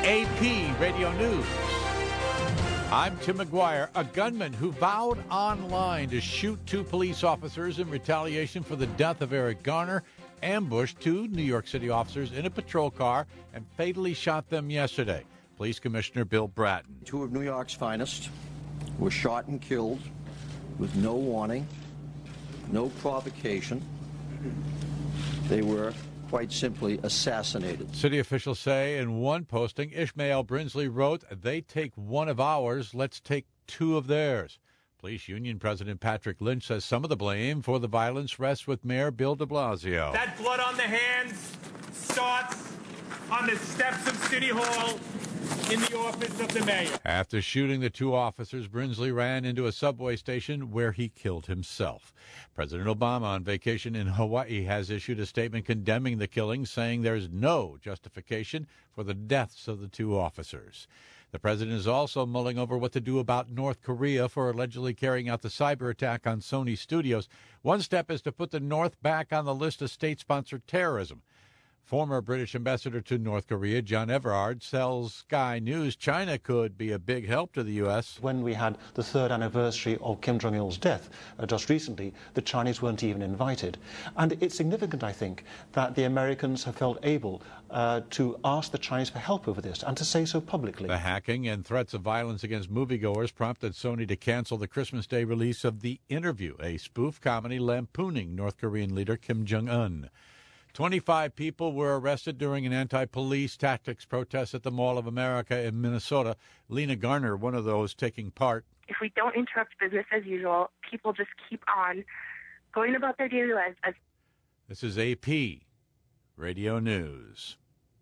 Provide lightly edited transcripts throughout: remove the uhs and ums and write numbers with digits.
AP Radio News. I'm Tim McGuire. A gunman who vowed online to shoot two police officers in retaliation for the death of Eric Garner ambushed two New York City officers in a patrol car and fatally shot them yesterday. Police Commissioner Bill Bratton. Two of New York's finest were shot and killed with no warning, no provocation. They were quite simply assassinated. City officials say in one posting, Ishmael Brinsley wrote, "They take one of ours, let's take two of theirs." Police Union President Patrick Lynch says some of the blame for the violence rests with Mayor Bill de Blasio. That blood on the hands starts on the steps of City Hall in the office of the mayor. After shooting the two officers, Brinsley ran into a subway station where he killed himself. President Obama, on vacation in Hawaii, has issued a statement condemning the killing, saying there's no justification for the deaths of the two officers. The president is also mulling over what to do about North Korea for allegedly carrying out the cyber attack on Sony Studios. One step is to put the North back on the list of state-sponsored terrorism. Former British ambassador to North Korea, John Everard, tells Sky News China could be a big help to the U.S. When we had the third anniversary of Kim Jong-il's death just recently, the Chinese weren't even invited. And it's significant, I think, that the Americans have felt able to ask the Chinese for help over this and to say so publicly. The hacking and threats of violence against moviegoers prompted Sony to cancel the Christmas Day release of The Interview, a spoof comedy lampooning North Korean leader Kim Jong-un. 25 people were arrested during an anti-police tactics protest at the Mall of America in Minnesota. Lena Garner, one of those taking part. If we don't interrupt business as usual, people just keep on going about their daily lives. This is AP Radio News.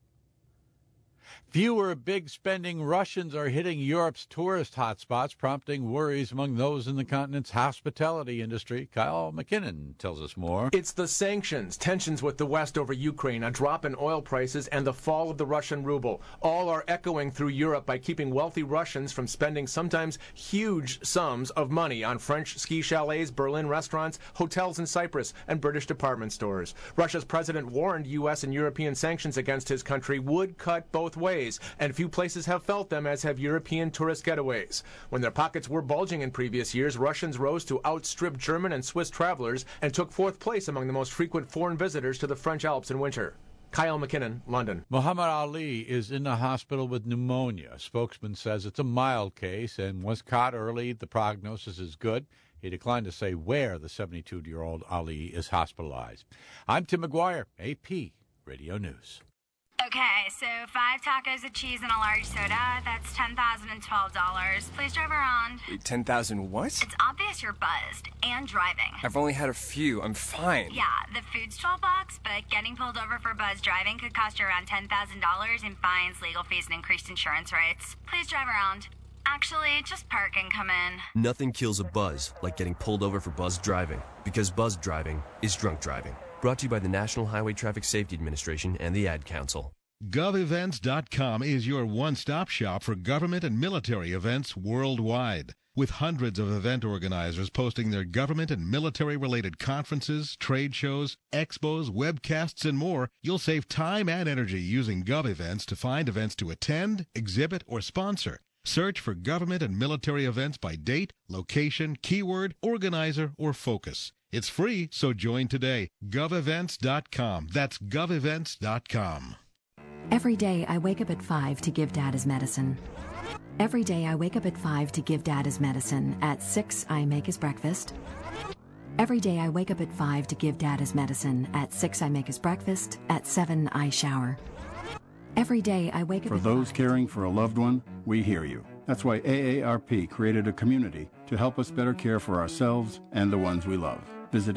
Fewer big-spending Russians are hitting Europe's tourist hotspots, prompting worries among those in the continent's hospitality industry. Kyle McKinnon tells us more. It's the sanctions, tensions with the West over Ukraine, a drop in oil prices, and the fall of the Russian ruble. All are echoing through Europe by keeping wealthy Russians from spending sometimes huge sums of money on French ski chalets, Berlin restaurants, hotels in Cyprus, and British department stores. Russia's president warned U.S. and European sanctions against his country would cut both ways, and few places have felt them, as have European tourist getaways. When their pockets were bulging in previous years, Russians rose to outstrip German and Swiss travelers and took fourth place among the most frequent foreign visitors to the French Alps in winter. Kyle McKinnon, London. Muhammad Ali is in the hospital with pneumonia. A spokesman says it's a mild case and was caught early. The prognosis is good. He declined to say where the 72-year-old Ali is hospitalized. I'm Tim McGuire, AP Radio News. Okay, so 5 tacos of cheese and a large soda, that's $10,012. Please drive around. Wait, 10,000 what? It's obvious you're buzzed and driving. I've only had a few. I'm fine. Yeah, the food's $12, but getting pulled over for buzz driving could cost you around $10,000 in fines, legal fees, and increased insurance rates. Please drive around. Actually, just park and come in. Nothing kills a buzz like getting pulled over for buzz driving, because buzz driving is drunk driving. Brought to you by the National Highway Traffic Safety Administration and the Ad Council. GovEvents.com is your one-stop shop for government and military events worldwide. With hundreds of event organizers posting their government and military-related conferences, trade shows, expos, webcasts, and more, you'll save time and energy using GovEvents to find events to attend, exhibit, or sponsor. Search for government and military events by date, location, keyword, organizer, or focus. It's free, so join today. GovEvents.com. That's GovEvents.com. Every day I wake up at 5 to give Dad his medicine. Every day I wake up at 5 to give Dad his medicine. At 6 I make his breakfast. Every day I wake up at 5 to give Dad his medicine. At 6 I make his breakfast. At 7 I shower. Every day I wake up For those caring for a loved one, we hear you. That's why AARP created a community to help us better care for ourselves and the ones we love. Visit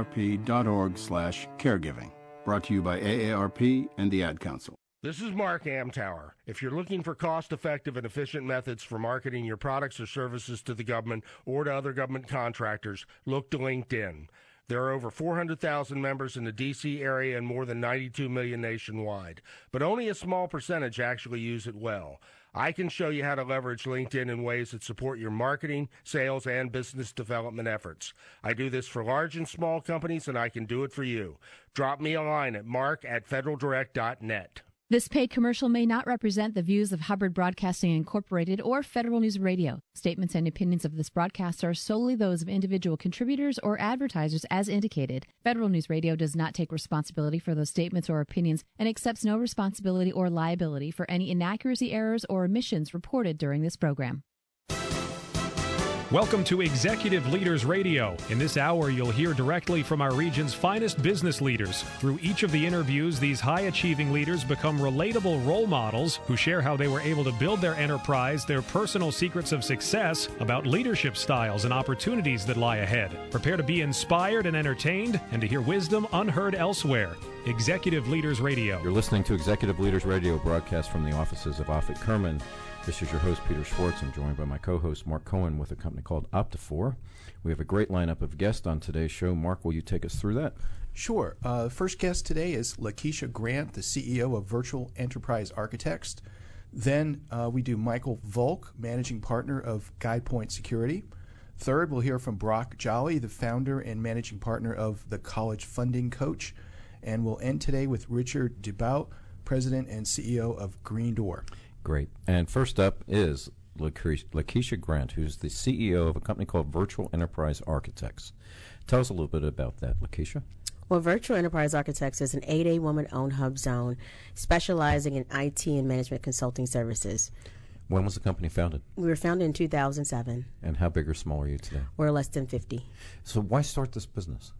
aarp.org/caregiving. Brought to you by AARP and the Ad Council. This is Mark Amtower. If you're looking for cost-effective and efficient methods for marketing your products or services to the government or to other government contractors, look to LinkedIn. There are over 400,000 members in the D.C. area and more than 92 million nationwide, but only a small percentage actually use it well. I can show you how to leverage LinkedIn in ways that support your marketing, sales, and business development efforts. I do this for large and small companies, and I can do it for you. Drop me a line at mark@federaldirect.net. This paid commercial may not represent the views of Hubbard Broadcasting Incorporated or Federal News Radio. Statements and opinions of this broadcast are solely those of individual contributors or advertisers as indicated. Federal News Radio does not take responsibility for those statements or opinions and accepts no responsibility or liability for any inaccuracy, errors, or omissions reported during this program. Welcome to Executive Leaders Radio. In this hour, you'll hear directly from our region's finest business leaders. Through each of the interviews, these high-achieving leaders become relatable role models who share how they were able to build their enterprise, their personal secrets of success, about leadership styles and opportunities that lie ahead. Prepare to be inspired and entertained and to hear wisdom unheard elsewhere. Executive Leaders Radio. You're listening to Executive Leaders Radio, broadcast from the offices of Offutt Kerman. This is your host, Peter Schwartz. I'm joined by my co-host, Mark Cohen, with a company called Optifor. We have a great lineup of guests on today's show. Mark, will you take us through that? Sure. First guest today is Lakeisha Grant, the CEO of Virtual Enterprise Architects. Then we do Michael Volk, managing partner of GuidePoint Security. Third, we'll hear from Brock Jolly, the founder and managing partner of the College Funding Coach. And we'll end today with Richard DeBout, president and CEO of Green Door. Great. And first up is Lakeisha Grant, who's the CEO of a company called Virtual Enterprise Architects. Tell us a little bit about that, Lakeisha. Well, Virtual Enterprise Architects is an 8A woman-owned hub zone specializing in IT and management consulting services. When was the company founded? We were founded in 2007. And how big or small are you today? We're less than 50. So why start this business?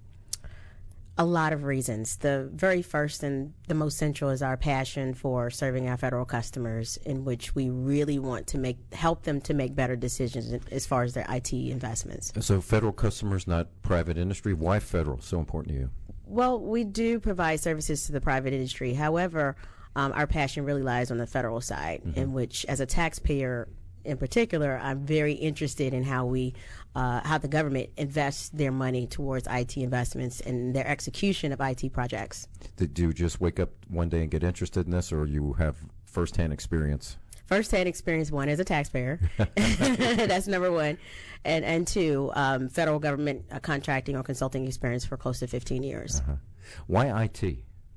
A lot of reasons. The very first and the most central is our passion for serving our federal customers, in which we really want to help them to make better decisions as far as their IT investments. So federal customers, not private industry. Why federal? So important to you? Well, we do provide services to the private industry. However, our passion really lies on the federal side, in which, as a taxpayer in particular, I'm very interested in how the government invests their money towards IT investments and their execution of IT projects. Did you just wake up one day and get interested in this, or you have firsthand experience? Firsthand experience, one, as a taxpayer. That's number one. And two, federal government contracting or consulting experience for close to 15 years. Why IT?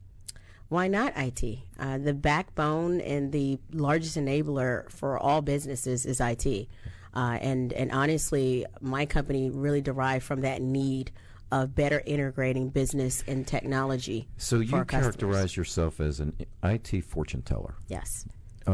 Why not IT? The backbone and the largest enabler for all businesses is IT. And honestly, my company really derived from that need of better integrating business and technology. So you characterize yourself as an IT fortune teller. Yes.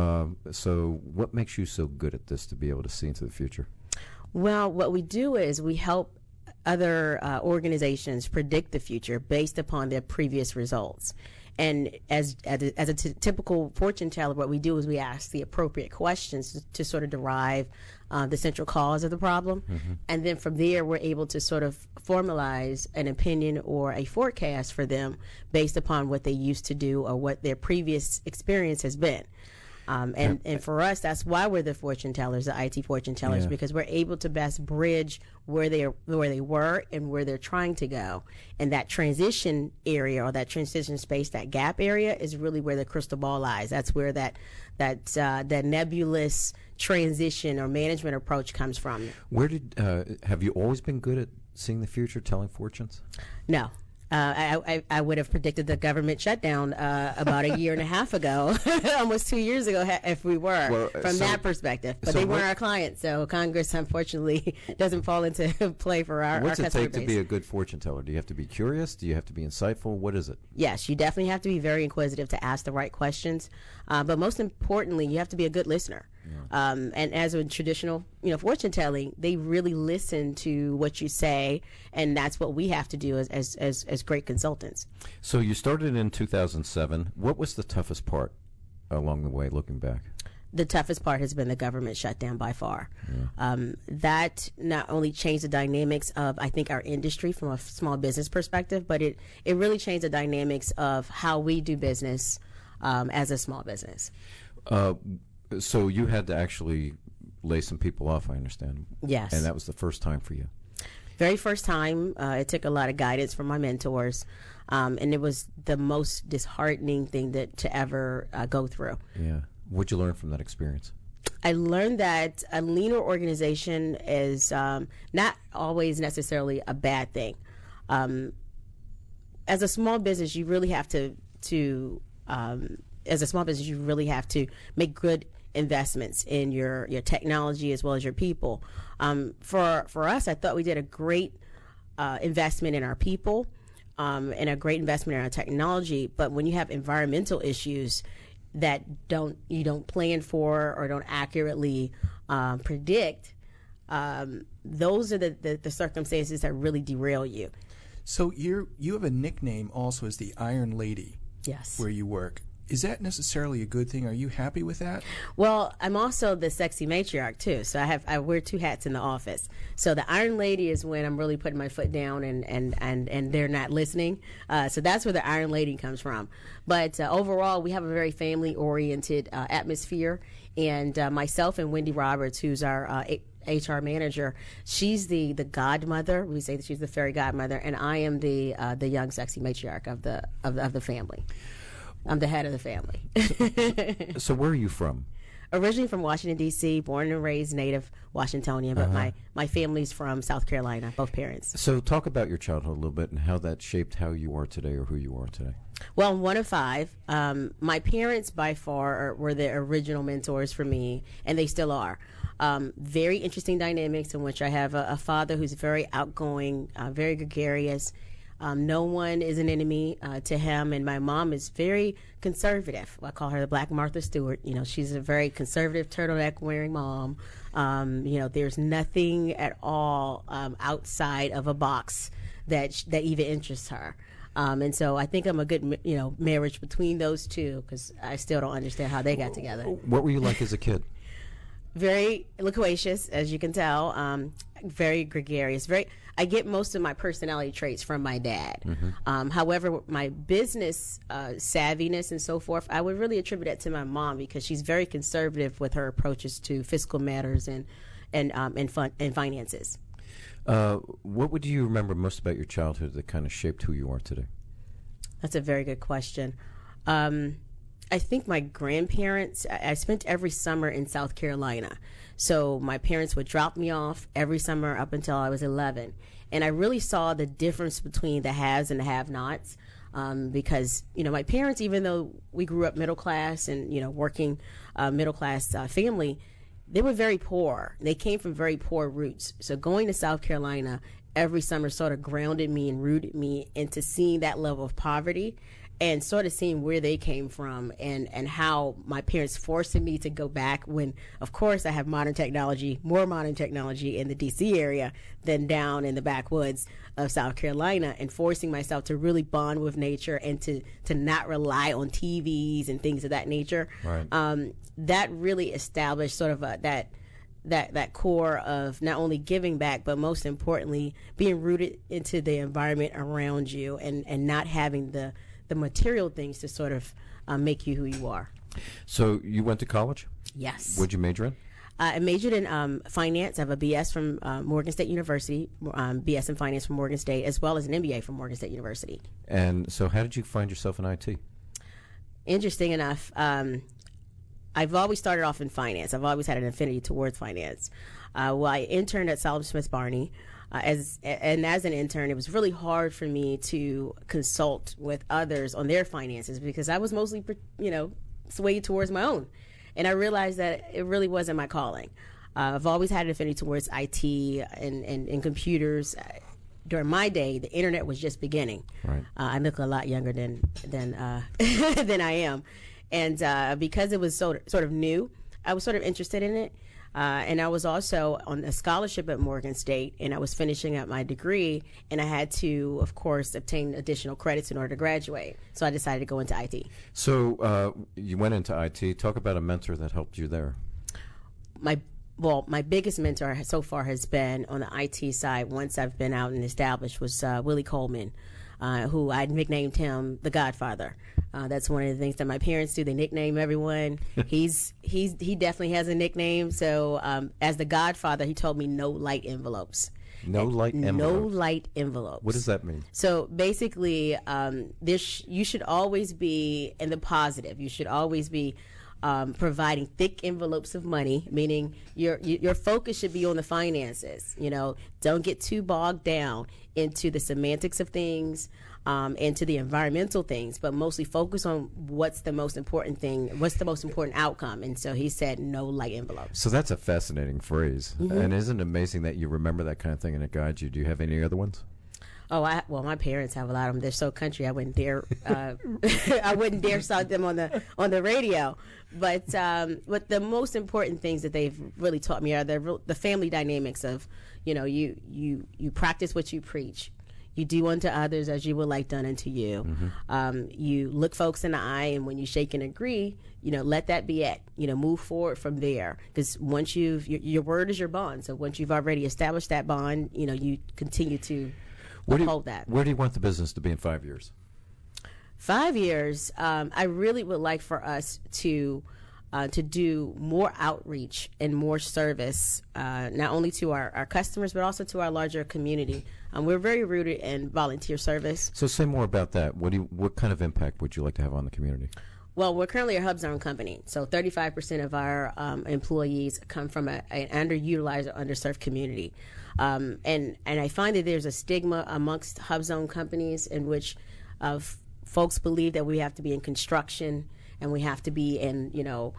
So what makes you so good at this to be able to see into the future? Well, what we do is we help other organizations predict the future based upon their previous results. And as a typical fortune teller, what we do is we ask the appropriate questions to sort of derive the central cause of the problem. And then from there, we're able to sort of formalize an opinion or a forecast for them based upon what they used to do or what their previous experience has been. And for us, that's why we're the fortune tellers, the IT fortune tellers, because we're able to best bridge where they were and where they're trying to go. And that transition area or that transition space, that gap area, is really where the crystal ball lies. That's where that nebulous transition or management approach comes from. Where have you always been good at seeing the future, telling fortunes? No. I would have predicted the government shutdown about a year and a half ago, almost 2 years ago, if we were, from that perspective. But they weren't our clients, so Congress, unfortunately, doesn't fall into play for our customer base. What's it take to be a good fortune teller? Do you have to be curious? Do you have to be insightful? What is it? Yes, you definitely have to be very inquisitive to ask the right questions. But most importantly, you have to be a good listener. And as a traditional, fortune telling, they really listen to what you say, and that's what we have to do as great consultants. So you started in 2007. What was the toughest part along the way, looking back? The toughest part has been the government shutdown by far. That not only changed the dynamics of, I think, our industry from a small business perspective, but it really changed the dynamics of how we do business as a small business. So you had to actually lay some people off, I understand. Yes. And that was the first time for you. Very first time. It took a lot of guidance from my mentors, and it was the most disheartening thing to ever go through. Yeah. What'd you learn from that experience? I learned that a leaner organization is not always necessarily a bad thing. As a small business, you really have to as a small business, you really have to make good investments in your technology as well as your people. For us, I thought we did a great investment in our people and a great investment in our technology. But when you have environmental issues that you don't plan for or don't accurately predict, those are the circumstances that really derail you. So you have a nickname also as the Iron Lady. Yes. Where you work. Is that necessarily a good thing? Are you happy with that? Well, I'm also the sexy matriarch too, so I wear two hats in the office. So the Iron Lady is when I'm really putting my foot down and they're not listening. So that's where the Iron Lady comes from. But overall, we have a very family-oriented atmosphere, and myself and Wendy Roberts, who's our HR manager, she's the godmother. We say that she's the fairy godmother, and I am the young sexy matriarch of the family. I'm the head of the family. So where are you from? Originally from Washington, D.C., born and raised native Washingtonian, but my family's from South Carolina, both parents. So talk about your childhood a little bit and how that shaped how you are today or who you are today. Well, I'm one of five. My parents, by far, were the original mentors for me, and they still are. Very interesting dynamics in which I have a father who's very outgoing, very gregarious. No one is an enemy to him, and my mom is very conservative. I call her the Black Martha Stewart. She's a very conservative, turtleneck-wearing mom. There's nothing at all outside of a box that even interests her. And so I think I'm a good, marriage between those two, because I still don't understand how they got together. What were you like as a kid? Very loquacious, as you can tell. Very gregarious. I get most of my personality traits from my dad. Mm-hmm. However, my business savviness and so forth, I would really attribute that to my mom, because she's very conservative with her approaches to fiscal matters and finances. What would you remember most about your childhood that kind of shaped who you are today? That's a very good question. I think my grandparents, I spent every summer in South Carolina. So my parents would drop me off every summer up until I was 11. And I really saw the difference between the haves and the have-nots. Because, my parents, even though we grew up middle class and, working middle class family, they were very poor. They came from very poor roots. So going to South Carolina every summer sort of grounded me and rooted me into seeing that level of poverty and sort of seeing where they came from and how my parents forcing me to go back when, of course, I have more modern technology in the D.C. area than down in the backwoods of South Carolina, and forcing myself to really bond with nature and to not rely on TVs and things of that nature. Right. That really established sort of that core of not only giving back, but most importantly, being rooted into the environment around you and not having the material things to sort of make you who you are. So you went to college? Yes. What'd you major in? I majored in finance. I have a BS from Morgan State University, BS in finance from Morgan State, as well as an MBA from Morgan State University. And so how did you find yourself in IT? Interesting enough, I've always started off in finance. I've always had an affinity towards finance. I interned at Sullivan Smith Barney. As an intern, it was really hard for me to consult with others on their finances because I was mostly, swayed towards my own. And I realized that it really wasn't my calling. I've always had an affinity towards IT and computers. During my day, the internet was just beginning. Right. I look a lot younger than I am. And because it was sort of new, I was sort of interested in it. And I was also on a scholarship at Morgan State, and I was finishing up my degree, and I had to, of course, obtain additional credits in order to graduate. So I decided to go into IT. So you went into IT. Talk about a mentor that helped you there. My biggest mentor so far has been on the IT side, once I've been out and established, was Willie Coleman, who I nicknamed him the Godfather. That's one of the things that my parents do. They nickname everyone. He definitely has a nickname. So as the Godfather, he told me no light envelopes. No light envelopes? No light envelopes. What does that mean? So basically, you should always be in the positive. You should always be providing thick envelopes of money, meaning your focus should be on the finances. Don't get too bogged down into the semantics of things. into the environmental things, but mostly focus on what's the most important thing, what's the most important outcome. And so he said no light envelopes. So that's a fascinating phrase. And isn't it amazing that you remember that kind of thing and it guides you? Do you have any other ones? Oh, well, my parents have a lot of them. They're so country, I wouldn't dare, I wouldn't dare cite them on the radio. But the most important things that they've really taught me are the family dynamics of, you practice what you preach. You do unto others as you would like done unto you. You look folks in the eye, and when you shake and agree, let that be it. Move forward from there. Because once your word is your bond. So once you've already established that bond, you continue to uphold that. Where do you want the business to be in 5 years? 5 years, I really would like for us to do more outreach and more service, not only to our customers, but also to our larger community. We're very rooted in volunteer service. So say more about that. What kind of impact would you like to have on the community? Well, we're currently a HubZone company, so 35% of our employees come from an underutilized or underserved community. And I find that there's a stigma amongst HubZone companies in which folks believe that we have to be in construction and we have to be in,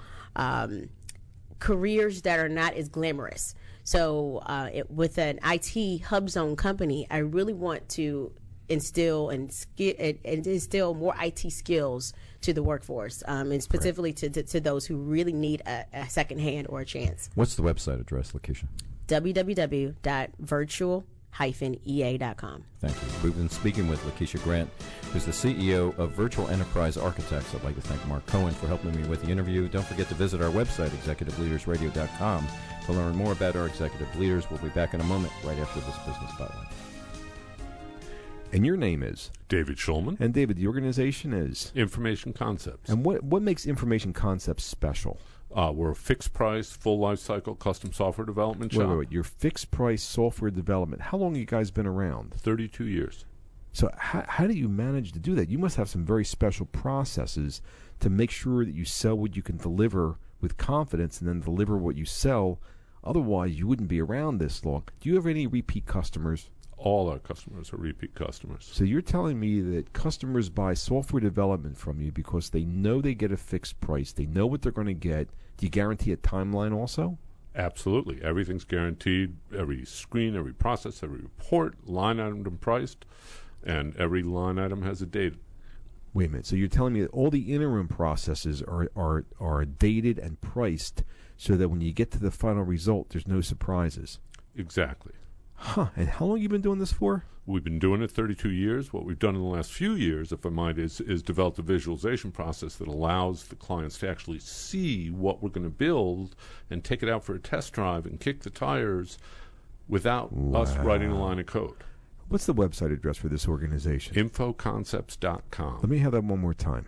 careers that are not as glamorous. So with an IT HubZone company, I really want to instill more IT skills to the workforce, and specifically to those who really need a second hand or a chance. What's the website address, Lakeisha? www.virtual-ea.com. Thank you. We've been speaking with Lakeisha Grant, who's the CEO of Virtual Enterprise Architects. I'd like to thank Mark Cohen for helping me with the interview. Don't forget to visit our website, executiveleadersradio.com, to learn more about our executive leaders. We'll be back in a moment, right after this Business Spotlight. And your name is? David Schulman. And David, the organization is? Information Concepts. And what makes Information Concepts special? We're a fixed price, full life cycle custom software development shop. Wait. Your fixed price software development. How long have you guys been around? 32 years. So how do you manage to do that? You must have some very special processes to make sure that you sell what you can deliver with confidence and then deliver what you sell. Otherwise, you wouldn't be around this long. Do you have any repeat customers? All our customers are repeat customers. So you're telling me that customers buy software development from you because they know they get a fixed price. They know what they're going to get. Do you guarantee a timeline also? Absolutely. Everything's guaranteed. Every screen, every process, every report, line item priced, and every line item has a date. Wait a minute. So you're telling me that all the interim processes are dated and priced so that when you get to the final result, there's no surprises? Exactly. Huh. And how long have you been doing this for? We've been doing it 32 years. What we've done in the last few years, if I might, is developed a visualization process that allows the clients to actually see what we're going to build and take it out for a test drive and kick the tires without us writing a line of code. What's the website address for this organization? Infoconcepts.com. Let me have that one more time.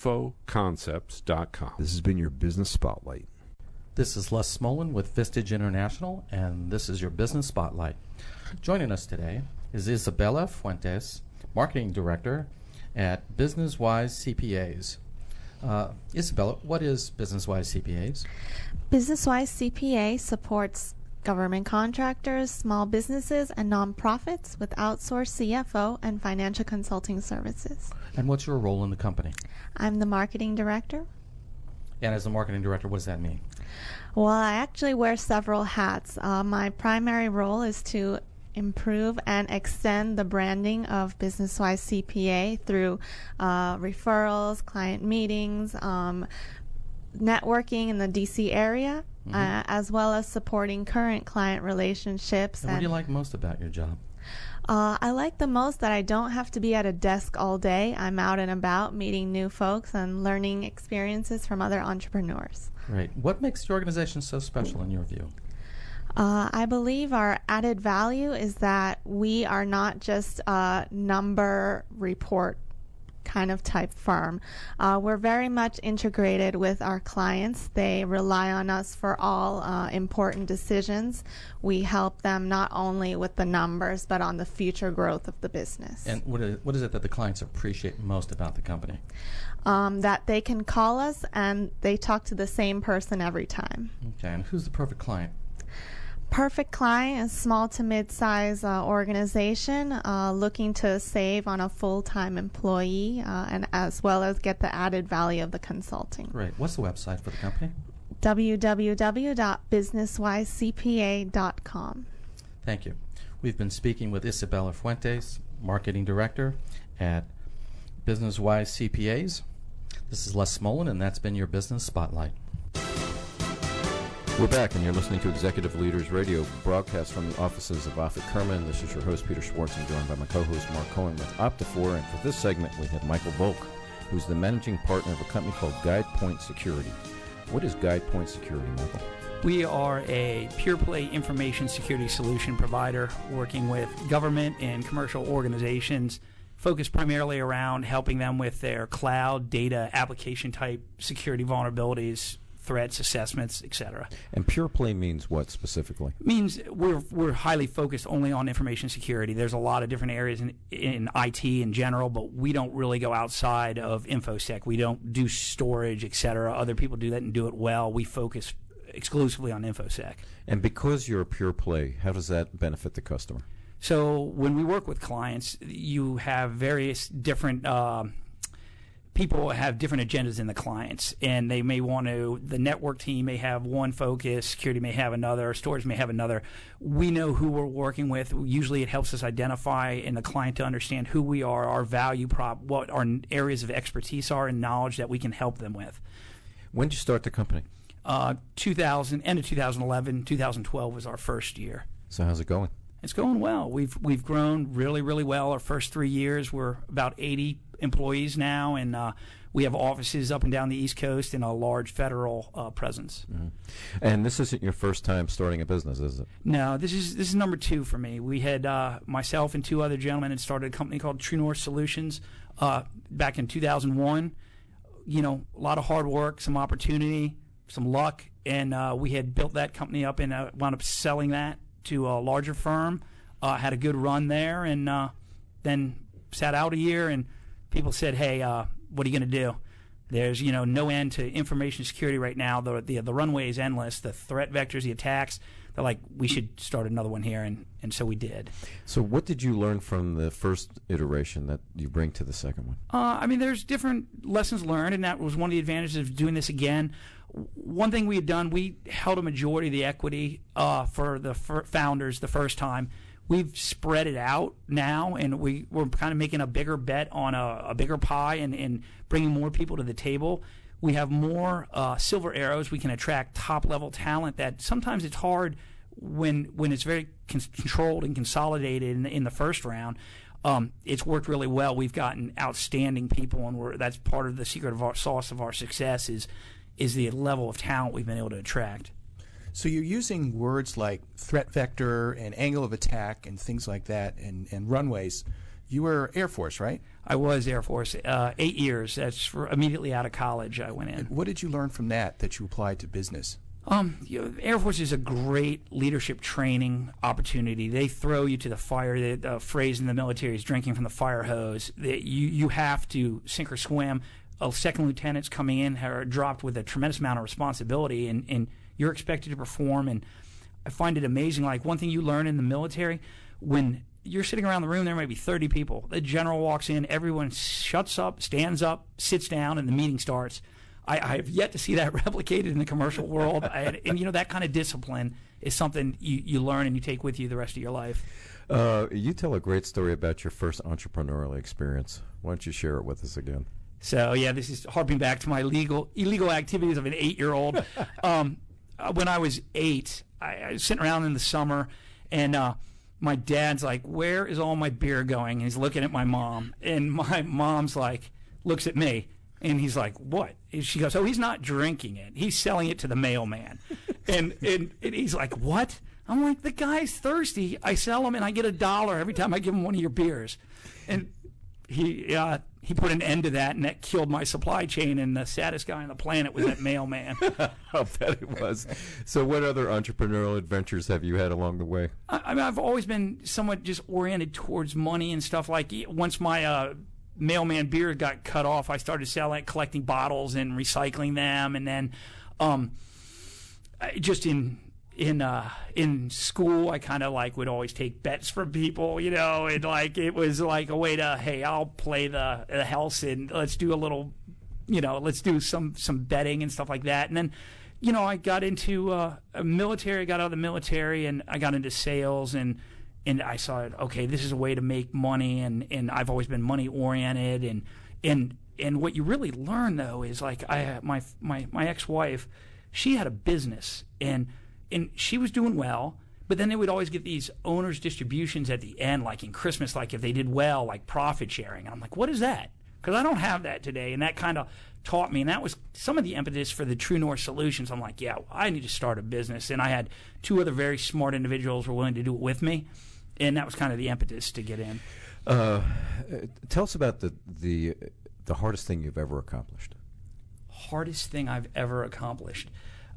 Infoconcepts.com. This has been your Business Spotlight. This is Les Smolin with Vistage International, and this is your Business Spotlight. Joining us today is Isabella Fuentes, Marketing Director at BusinessWise CPAs. Isabella, what is BusinessWise CPAs? BusinessWise CPA supports government contractors, small businesses, and nonprofits with outsourced CFO and financial consulting services. And what's your role in the company? I'm the Marketing Director. And as a Marketing Director, what does that mean? Well, I actually wear several hats. My primary role is to improve and extend the branding of BusinessWise CPA through referrals, client meetings, networking in the DC area, as well as supporting current client relationships. And what do you like most about your job? I like the most that I don't have to be at a desk all day. I'm out and about meeting new folks and learning experiences from other entrepreneurs. Great. What makes your organization so special in your view? I believe our added value is that we are not just a number report kind of type firm. We're very much integrated with our clients. They rely on us for all important decisions. We help them not only with the numbers, but on the future growth of the business. And what is it that the clients appreciate most about the company? That they can call us and they talk to the same person every time. Okay, and who's the perfect client? Perfect client is small to mid-size organization looking to save on a full-time employee and as well as get the added value of the consulting. Great. What's the website for the company? www.businesswisecpa.com. Thank you. We've been speaking with Isabella Fuentes, Marketing Director at BusinessWise CPAs. This is Les Smolin, and that's been your Business Spotlight. We're back, and you're listening to Executive Leaders Radio, broadcast from the offices of Offutt Kerman. This is your host, Peter Schwartz, and joined by my co-host, Mark Cohen, with Opta4. And for this segment, we have Michael Volk, who's the managing partner of a company called GuidePoint Security. What is GuidePoint Security, Michael? We are a pure-play information security solution provider working with government and commercial organizations, focused primarily around helping them with their cloud, data, application-type security vulnerabilities, threats, assessments, etc. And pure play means what specifically? It means we're highly focused only on information security. There's a lot of different areas in IT in general, but we don't really go outside of InfoSec. We don't do storage, etc. Other people do that and do it well. We focus exclusively on InfoSec. And because you're a pure play, how does that benefit the customer? So when we work with clients, you have various different people have different agendas in the clients, and they may want to, the network team may have one focus, security may have another, storage may have another. We know who we're working with. Usually it helps us identify and the client to understand who we are, our value prop, what our areas of expertise are and knowledge that we can help them with. When did you start the company? End of 2011, 2012 was our first year. So how's it going? It's going well. We've grown really, really well. Our first 3 years, we're about 80 employees now, and we have offices up and down the East Coast and a large federal presence. Mm-hmm. And this isn't your first time starting a business, is it? No, this is number 2 for me. We had myself and 2 other gentlemen had started a company called True North Solutions back in 2001. You know, a lot of hard work, some opportunity, some luck, and we had built that company up and wound up selling that to a larger firm. Had a good run there, and then sat out a year, and people said, hey, what are you going to do? There's, no end to information security right now. The runway is endless. The threat vectors, the attacks, they're like, we should start another one here, and so we did. So what did you learn from the first iteration that you bring to the second one? There's different lessons learned, and that was one of the advantages of doing this again. One thing we had done, we held a majority of the equity for the founders the first time. We've spread it out now, and we're kind of making a bigger bet on a bigger pie and bringing more people to the table. We have more silver arrows. We can attract top-level talent that sometimes it's hard when it's very controlled and consolidated in the first round. It's worked really well. We've gotten outstanding people, and that's part of the secret of our sauce of our success is the level of talent we've been able to attract. So you're using words like threat vector and angle of attack and things like that and runways. You were Air Force, right? I was Air Force. 8 years. That's immediately out of college I went in. And what did you learn from that you applied to business? Air Force is a great leadership training opportunity. They throw you to the fire. The phrase in the military is drinking from the fire hose. You have to sink or swim. Second lieutenants coming in are dropped with a tremendous amount of responsibility, and you're expected to perform. And I find it amazing. Like, one thing you learn in the military, when you're sitting around the room, there might be 30 people. The general walks in, everyone shuts up, stands up, sits down, and the meeting starts. I have yet to see that replicated in the commercial world. And that kind of discipline is something you learn and you take with you the rest of your life. You tell a great story about your first entrepreneurial experience. Why don't you share it with us again? So, yeah, this is harping back to my illegal activities of an 8-year-old. When I was 8, I was sitting around in the summer, and my dad's like, where is all my beer going? And he's looking at my mom, and my mom's like, looks at me, and he's like, what? And she goes, oh, he's not drinking it. He's selling it to the mailman. and he's like, what? I'm like, the guy's thirsty. I sell him, and I get $1 every time I give him one of your beers. And he put an end to that, and that killed my supply chain, and the saddest guy on the planet was that mailman. I'll bet it was. So what other entrepreneurial adventures have you had along the way? I've always been somewhat just oriented towards money and stuff. Like, once my mailman beer got cut off, I started collecting bottles and recycling them, and then just in in school, I kind of like would always take bets from people, you know, and like it was like a way to, hey, I'll play the house and let's do a little, you know, let's do some betting and stuff like that. And then, you know, I got into military, got out of the military, and I got into sales, and I saw it, okay, this is a way to make money, and I've always been money oriented, and what you really learn though is like my ex-wife, she had a business and she was doing well, but then they would always get these owners distributions at the end, like in Christmas, like if they did well, like profit sharing. And I'm like, what is that? Because I don't have that today, and that kind of taught me, and that was some of the impetus for the True North Solutions. I'm like, yeah, I need to start a business, and I had two other very smart individuals who were willing to do it with me, and that was kind of the impetus to get in. Tell us about the hardest thing you've ever accomplished. Hardest thing I've ever accomplished.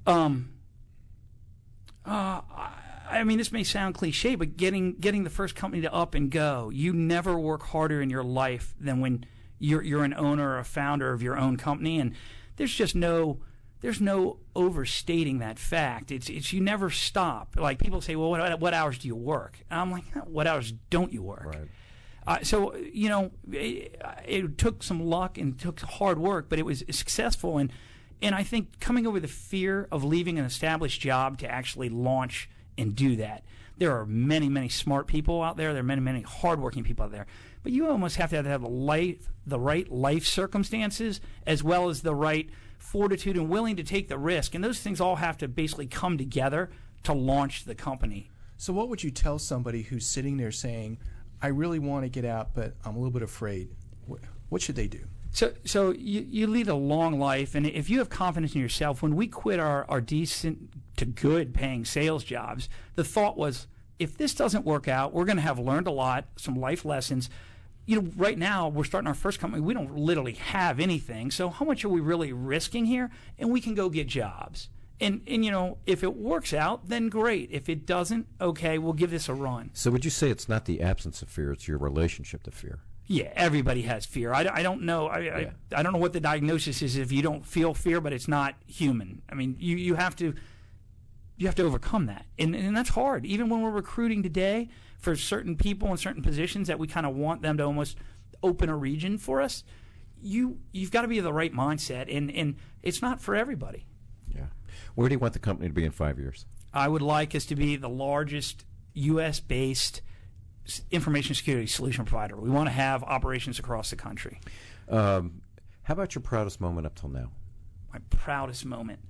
I mean, this may sound cliche, but getting the first company to up and go. You never work harder in your life than when you're an owner or a founder of your own company, and there's no overstating that fact. It's you never stop. Like people say, well, what hours do you work? And I'm like, what hours don't you work? Right. So you know, it took some luck and took hard work, but it was successful. And I think coming over the fear of leaving an established job to actually launch and do that. There are many, many smart people out there. There are many, many hardworking people out there. But you almost have to have the right life circumstances as well as the right fortitude and willing to take the risk. And those things all have to basically come together to launch the company. So what would you tell somebody who's sitting there saying, I really want to get out, but I'm a little bit afraid? What should they do? So you lead a long life, and if you have confidence in yourself, when we quit our decent to good paying sales jobs, the thought was, if this doesn't work out, we're going to have learned a lot, some life lessons. You know, right now we're starting our first company. We don't literally have anything, so how much are we really risking here? And we can go get jobs. And you know, if it works out, then great. If it doesn't, okay, we'll give this a run. So would you say it's not the absence of fear, it's your relationship to fear? Yeah, everybody has fear. I don't know. I don't know what the diagnosis is if you don't feel fear, but it's not human. I mean, you have to overcome that, and that's hard. Even when we're recruiting today for certain people in certain positions that we kind of want them to almost open a region for us, you've got to be of the right mindset, and it's not for everybody. Yeah. Where do you want the company to be in 5 years? I would like us to be the largest U.S.-based information security solution provider. We want to have operations across the country. How about your proudest moment up till now? My proudest moment.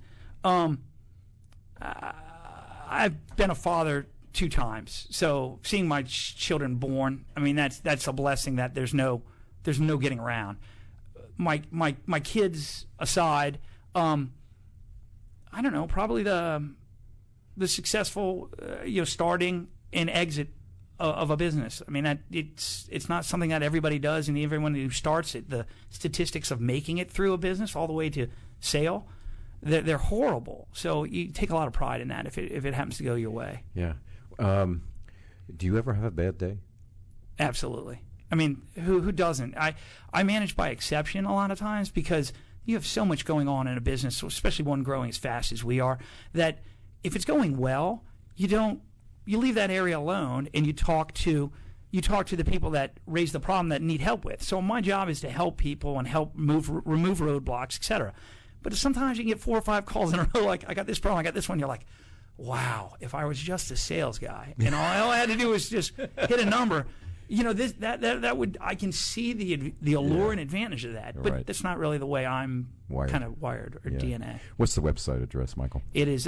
I've been a father 2 times, so seeing my children born, I mean that's a blessing that there's no getting around. My kids aside, I don't know, probably the successful starting and exit of a business. I mean, that it's not something that everybody does, and everyone who starts it, the statistics of making it through a business all the way to sale, they're horrible. So you take a lot of pride in that if it happens to go your way. Yeah. Do you ever have a bad day? Absolutely. I mean, who doesn't? I manage by exception a lot of times because you have so much going on in a business, especially one growing as fast as we are, that if it's going well, you leave that area alone and you talk to the people that raise the problem that need help with. So my job is to help people and help remove roadblocks, etc. But sometimes you can get 4 or 5 calls in a row, like, I got this problem, I got this one. You're like, wow, if I was just a sales guy and all I had to do was just hit a number, that would, I can see the allure and advantage of that. But that's not really the way I'm kind of wired or DNA. What's the website address, Michael? It is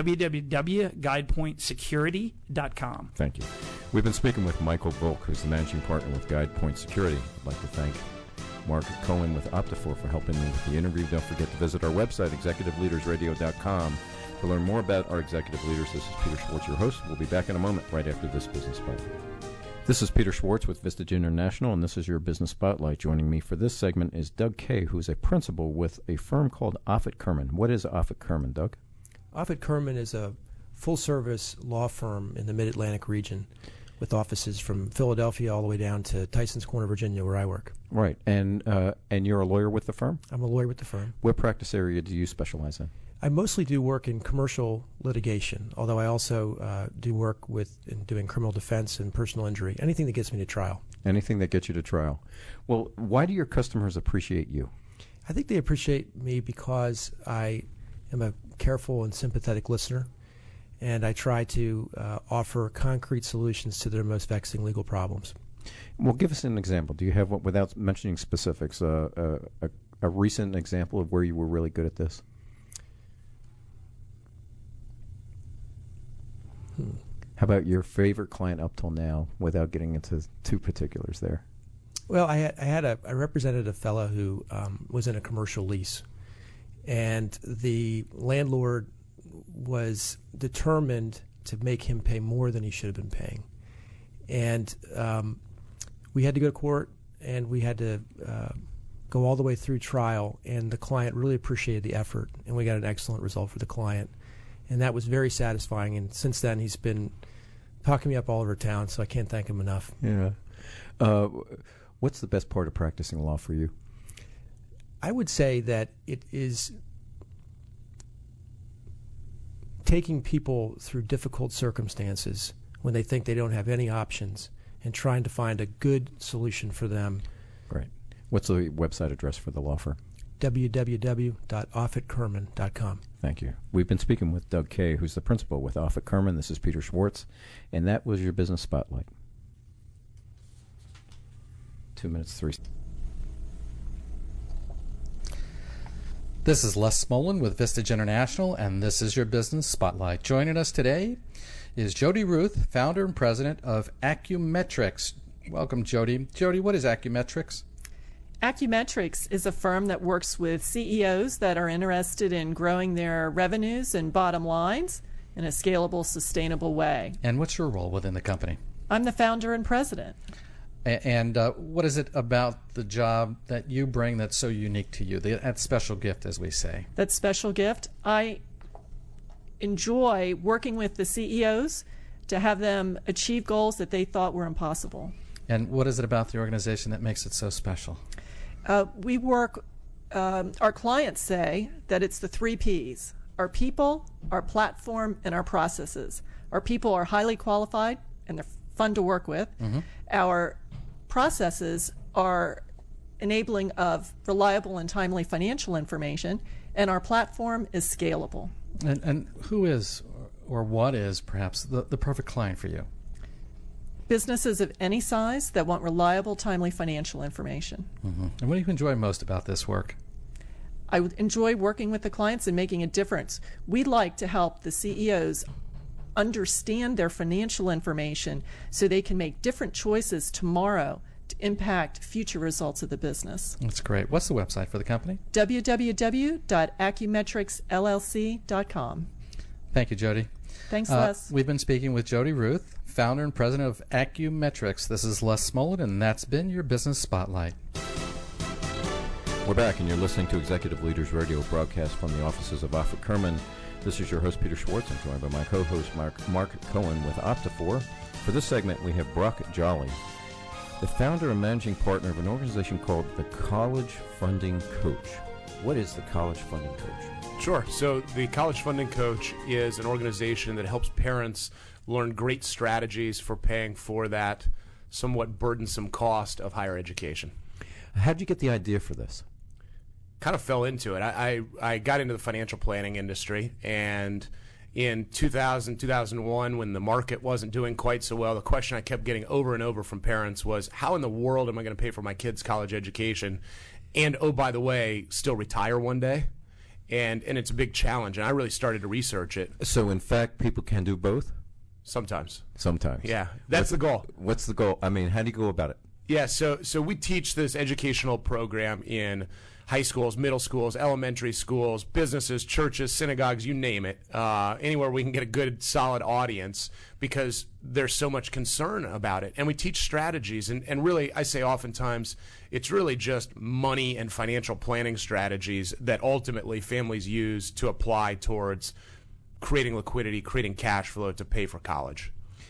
www.guidepointsecurity.com. Thank you. We've been speaking with Michael Volk, who's the managing partner with GuidePoint Security. I'd like to thank Mark Cohen with Opta4 for helping me with the interview. Don't forget to visit our website, executiveleadersradio.com, to learn more about our executive leaders. This is Peter Schwartz, your host. We'll be back in a moment right after this Business Spotlight. This is Peter Schwartz with Vistage International, and this is your Business Spotlight. Joining me for this segment is Doug Kay, who's a principal with a firm called Offit Kerman. What is Offit Kerman, Doug? Offit Kerman is a full-service law firm in the Mid-Atlantic region. with offices from Philadelphia all the way down to Tysons Corner, Virginia, where I work. Right, and you're a lawyer with the firm? I'm a lawyer with the firm. What practice area do you specialize in? I mostly do work in commercial litigation, although I also do work in doing criminal defense and personal injury, anything that gets me to trial. Anything that gets you to trial. Well, why do your customers appreciate you? I think they appreciate me because I am a careful and sympathetic listener, and I try to offer concrete solutions to their most vexing legal problems. Well, give us an example. Do you have, without mentioning specifics, a recent example of where you were really good at this? How about your favorite client up till now, without getting into too particulars there? Well, I represented a fellow who was in a commercial lease, and the landlord was determined to make him pay more than he should have been paying. And we had to go to court, and we had to go all the way through trial, and the client really appreciated the effort, and we got an excellent result for the client. And that was very satisfying, and since then he's been talking me up all over town, so I can't thank him enough. Yeah. What's the best part of practicing law for you? I would say that it is taking people through difficult circumstances when they think they don't have any options and trying to find a good solution for them. Right. What's the website address for the law firm? www.offitkerman.com. Thank you. We've been speaking with Doug Kay, who's the principal with Offit Kerman. This is Peter Schwartz, and that was your Business Spotlight. 2 minutes, 3. This is Les Smolin with Vistage International, and this is your Business Spotlight. Joining us today is Jody Ruth, founder and president of Acumetrics. Welcome, Jody. Jody, what is Acumetrics? Acumetrics is a firm that works with CEOs that are interested in growing their revenues and bottom lines in a scalable, sustainable way. And what's your role within the company? I'm the founder and president. And what is it about the job that you bring that's so unique to you, that special gift, as we say? That special gift? I enjoy working with the CEOs to have them achieve goals that they thought were impossible. And what is it about the organization that makes it so special? We work, our clients say that it's the 3 Ps: our people, our platform, and our processes. Our people are highly qualified and they're fun to work with. Mm-hmm. Our processes are enabling of reliable and timely financial information, and our platform is scalable. And who is, or what is, perhaps, the perfect client for you? Businesses of any size that want reliable, timely financial information. Mm-hmm. And what do you enjoy most about this work? I enjoy working with the clients and making a difference. We like to help the CEOs understand their financial information so they can make different choices tomorrow to impact future results of the business. That's great. What's the website for the company? www.acumetricsllc.com. Thank you, Jody. Thanks, Les. We've been speaking with Jody Ruth, founder and president of Acumetrics. This is Les Smolin, and that's been your Business Spotlight. We're back, and you're listening to Executive Leaders Radio, broadcast from the offices of Offit Kerman. This is your host, Peter Schwartz. I'm joined by my co-host, Mark Cohen with Optafor. For this segment, we have Brock Jolly, the founder and managing partner of an organization called the College Funding Coach. What is the College Funding Coach? Sure. So the College Funding Coach is an organization that helps parents learn great strategies for paying for that somewhat burdensome cost of higher education. How did you get the idea for this? Kind of fell into it. I got into the financial planning industry, and in 2001, when the market wasn't doing quite so well, the question I kept getting over and over from parents was, how in the world am I going to pay for my kids' college education? And, oh, by the way, still retire one day? And it's a big challenge, and I really started to research it. So, in fact, people can do both? Sometimes. Sometimes. Yeah, that's the goal. What's the goal? I mean, how do you go about it? Yeah, so we teach this educational program in high schools, middle schools, elementary schools, businesses, churches, synagogues, you name it, anywhere we can get a good, solid audience, because there's so much concern about it. And we teach strategies, and really, I say oftentimes, it's really just money and financial planning strategies that ultimately families use to apply towards creating liquidity, creating cash flow to pay for college.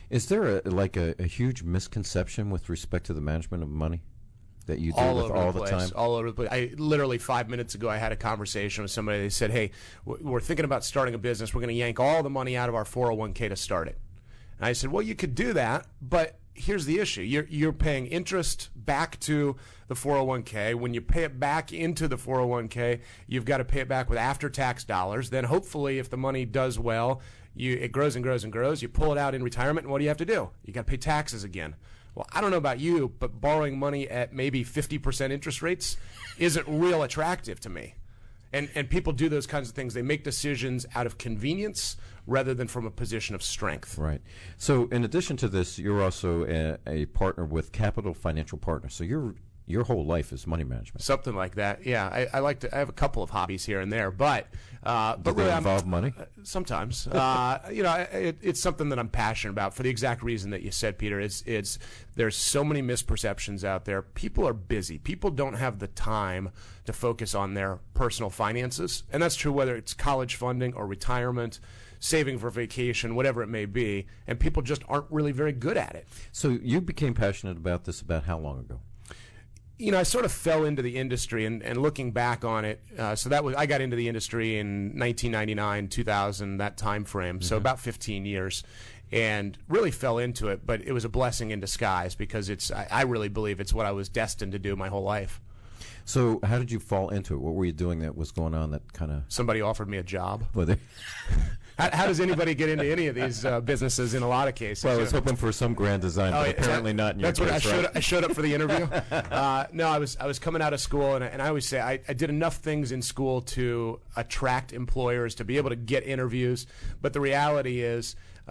Is there a huge misconception with respect to the management of money that you deal with all the time? All over the place. I literally 5 minutes ago I had a conversation with somebody. They said, "Hey, we're thinking about starting a business. We're going to yank all the money out of our 401k to start it." And I said, "Well, you could do that, but here's the issue. You're paying interest back to the 401k. When you pay it back into the 401k, you've got to pay it back with after-tax dollars. Then hopefully if the money does well, it grows and grows and grows. You pull it out in retirement, and what do you have to do? You got to pay taxes again." Well, I don't know about you, but borrowing money at maybe 50% interest rates isn't real attractive to me. And people do those kinds of things. They make decisions out of convenience rather than from a position of strength. Right. So in addition to this, you're also a partner with Capital Financial Partners. So your whole life is money management. Something like that. Yeah, I like to. I have a couple of hobbies here and there, but do they involve money? Sometimes. It's something that I'm passionate about for the exact reason that you said, Peter. It's there's so many misperceptions out there. People are busy. People don't have the time to focus on their personal finances, and that's true whether it's college funding or retirement, saving for vacation, whatever it may be. And people just aren't really very good at it. So you became passionate about this about how long ago? I sort of fell into the industry, and looking back on it, I got into the industry in 1999, 2000, that time frame, so about 15 years, and really fell into it, but it was a blessing in disguise because I really believe it's what I was destined to do my whole life. So how did you fall into it? What were you doing that was going on that kind of... Somebody offered me a job. Well, How does anybody get into any of these businesses in a lot of cases? Well, I was hoping for some grand design, but apparently not in your case, That's what right? I showed up for the interview. No, I was coming out of school, and I always say I did enough things in school to attract employers, to be able to get interviews. But the reality is,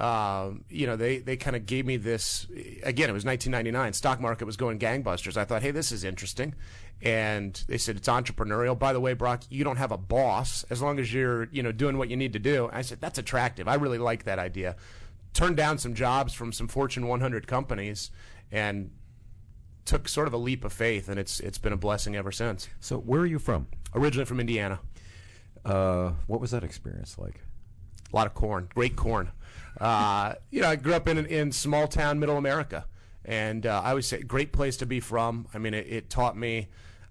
they kind of gave me this. Again, it was 1999. Stock market was going gangbusters. I thought, hey, this is interesting. And they said, it's entrepreneurial. By the way, Brock, you don't have a boss as long as you're, doing what you need to do. I said, that's attractive. I really like that idea. Turned down some jobs from some Fortune 100 companies and took sort of a leap of faith, and it's been a blessing ever since. So where are you from? Originally from Indiana. What was that experience like? A lot of corn, great corn. I grew up in small town middle America. And I always say, great place to be from. I mean, it taught me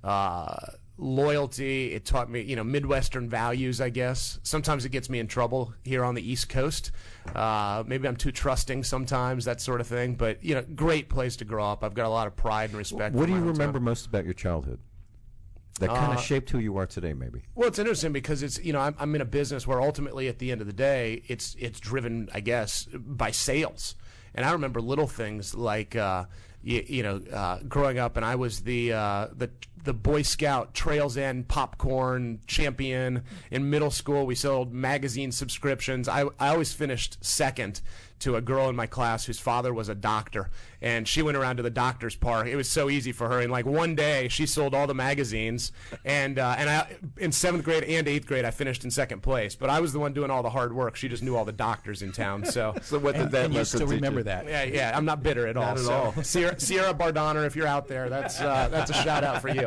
loyalty. It taught me, Midwestern values, I guess. Sometimes it gets me in trouble here on the East Coast. Maybe I'm too trusting sometimes, that sort of thing. But, great place to grow up. I've got a lot of pride and respect. What do you remember most about your childhood? That kind of shaped who you are today, maybe. Well, it's interesting because it's I'm in a business where ultimately at the end of the day, it's driven, I guess, by sales. And I remember little things like, growing up, and I was the Boy Scout Trails End popcorn champion. In middle school, we sold magazine subscriptions. I always finished second to a girl in my class whose father was a doctor, and she went around to the doctor's park. It was so easy for her. And like one day, she sold all the magazines, and I, in 7th grade and 8th grade, I finished in second place. But I was the one doing all the hard work. She just knew all the doctors in town. So, what did that? And you still remember that? Yeah. I'm not bitter at all. Not at all. Sierra Bardonner, if you're out there, that's a shout out for you.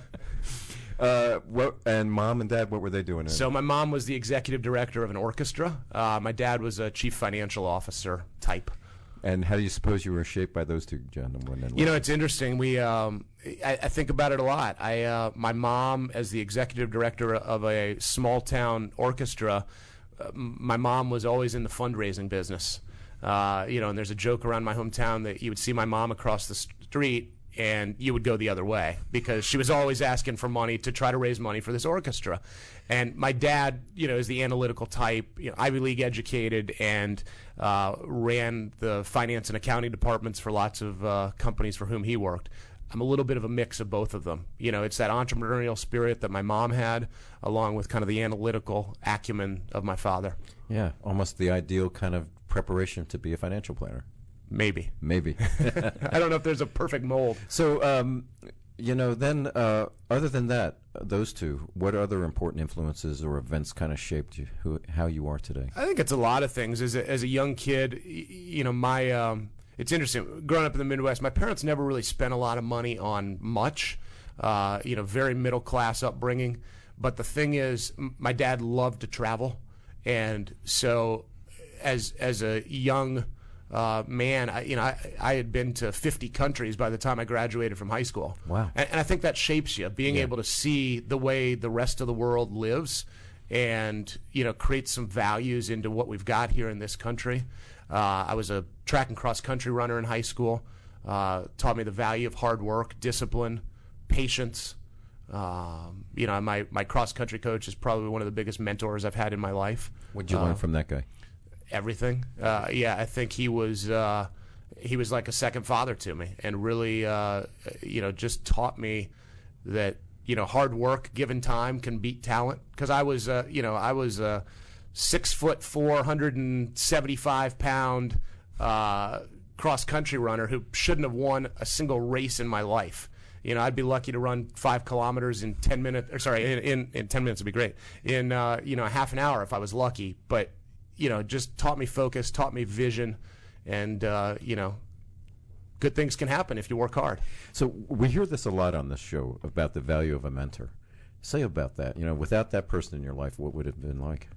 And mom and dad, what were they doing? So my mom was the executive director of an orchestra. My dad was a chief financial officer type. And how do you suppose you were shaped by those two gentlemen? It's interesting. I think about it a lot. My mom, as the executive director of a small town orchestra, my mom was always in the fundraising business. And there's a joke around my hometown that you would see my mom across the street and you would go the other way because she was always asking for money to try to raise money for this orchestra. And my dad, is the analytical type, Ivy League educated, and ran the finance and accounting departments for lots of companies for whom he worked. I'm a little bit of a mix of both of them. It's that entrepreneurial spirit that my mom had, along with kind of the analytical acumen of my father. Yeah, almost the ideal kind of preparation to be a financial planner. Maybe. I don't know if there's a perfect mold. So, then other than that, those two, what other important influences or events kind of shaped you, how you are today? I think it's a lot of things. As a young kid, it's interesting. Growing up in the Midwest, my parents never really spent a lot of money on much. Very middle class upbringing. But the thing is, my dad loved to travel, and so as a young man, I had been to 50 countries by the time I graduated from high school. Wow. And I think that shapes you, being able to see the way the rest of the world lives and, create some values into what we've got here in this country. I was a track and cross country runner in high school, taught me the value of hard work, discipline, patience. My cross country coach is probably one of the biggest mentors I've had in my life. What'd you learn from that guy? Everything. I think he was like a second father to me, and really, just taught me that hard work, given time, can beat talent. Because I was a 6'4", 175-pound cross country runner who shouldn't have won a single race in my life. I'd be lucky to run 5 kilometers in 10 minutes. Or sorry, in 10 minutes would be great. In half an hour if I was lucky. But just taught me focus, taught me vision, and good things can happen if you work hard. So we hear this a lot on this show about the value of a mentor. Say about that. Without that person in your life, what would it have been like?